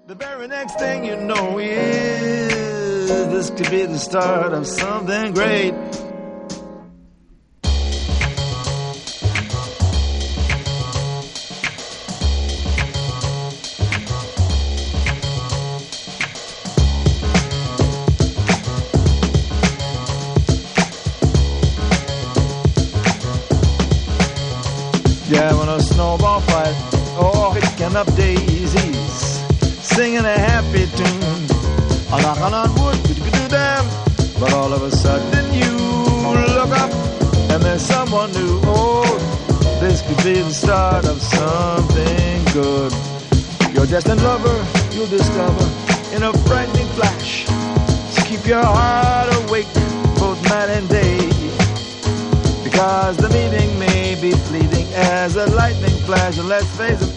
The very next thing you know is this could be the start of something great. Yeah, when a snowball fight, oh, picking up daisies, singing a happy tune, a knocking on wood, could do them. But all of a sudden you look up and there's someone new. Oh, this could be the start of something good. Your destined lover you'll discover in a frightening flash. So keep your heart awake both night and day, because the meeting may be fleeting as a lightning flash. And let's face it,